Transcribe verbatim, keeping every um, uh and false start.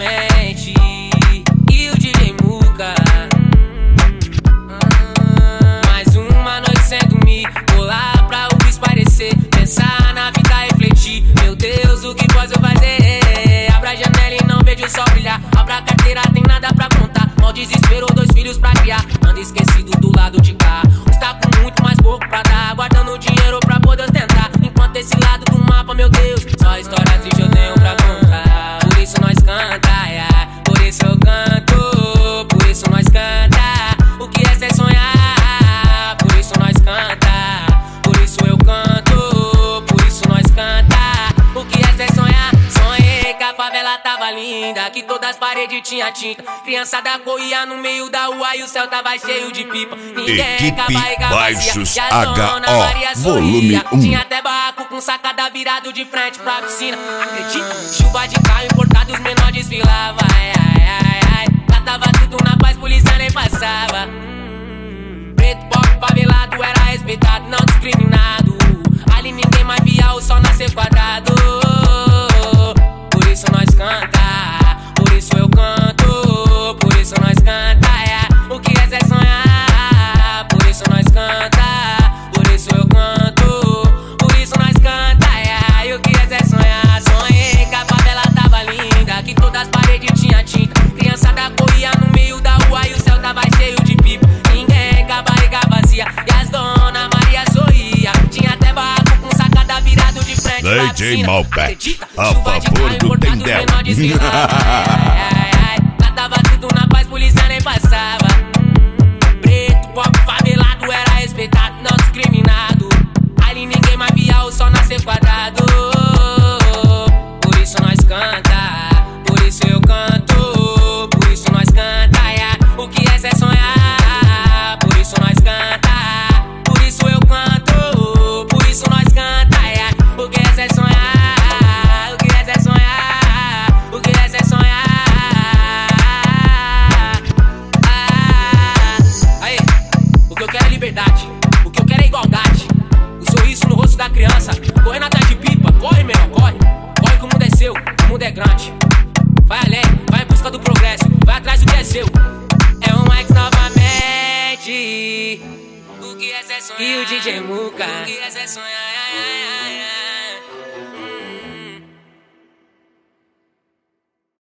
novamente. E o D J Muca. Mais uma noite sem dormir, vou lá pra o esparecer, pensar na vida, refletir. Meu Deus, o que posso eu fazer? Abra a janela e não vejo o sol brilhar. Abra a carteira, tem nada pra contar. Mal desespero, dois filhos pra criar. Ando esquecido do lado de cá. Está com muito mais pouco pra dar, guardando dinheiro pra poder tentar. Enquanto esse lado do mapa, meu Deus, só história triste eu tenho pra contar. Por isso nós canta, yeah. Por isso eu canto. Por isso nós canta. O que é ser sonhar? Por isso nós canta. Por isso eu canto. Por isso nós canta. O que é ser sonhar? Sonhei que a favela tava linda, que todas as paredes tinha tinta. Criançada corria no meio da rua e o céu tava cheio de pipa. Ninguém com a barriga vazia, e a dona Maria sorria. Tinha até barraco com sacada virado de frente pra piscina. Acredita? Chuva de carro importado, os menores desfilavam. Ai, ai, ai, ai. Lá tava tudo na paz, polícia nem passava. Preto, pobre, favelado, era respeitado, não discriminado. Ali ninguém mais via o sol nascer quadrado. Por isso nós canta, por isso eu canto. Por isso nós canta, yeah. O que é ser sonhar? Por isso nós canta, por isso eu canto. Por isso nós canta, yeah. E o que é ser sonhar? Sonhei que a favela tava linda, que todas as paredes tinha tinta. Criançada corria no meio da rua e o céu tava cheio de pipa. Ninguém com a barriga vazia e as dona Maria sorria. Tinha até barraco com sacada virado de frente pra D J piscina. Malbec, a favor do Tendel. Lá tava tudo na paz, polícia nem passava. Preto, pobre, favelado, era respeitado, não discriminado. Ali ninguém mais via o sol nascer quadrado. Por isso nós canta, por isso eu canto. Por isso nós canta, yeah. O que é ser sonhar? Por isso nós canta, por isso eu canto. Por isso nós canta, yeah. O que é ser sonhar? O que é ser sonhar? O que é ser sonhar? Ah, aí, o que eu quero é liberdade, o que eu quero é igualdade. O sorriso no rosto da criança, correndo atrás de pipa. Corre, menor, corre. Corre que o mundo é seu, o mundo é grande. Vai além, vai em busca do progresso, vai atrás do que é seu. É um Mike novamente. O que é ser sonhar? E o D J Muca. O que é ser sonhar?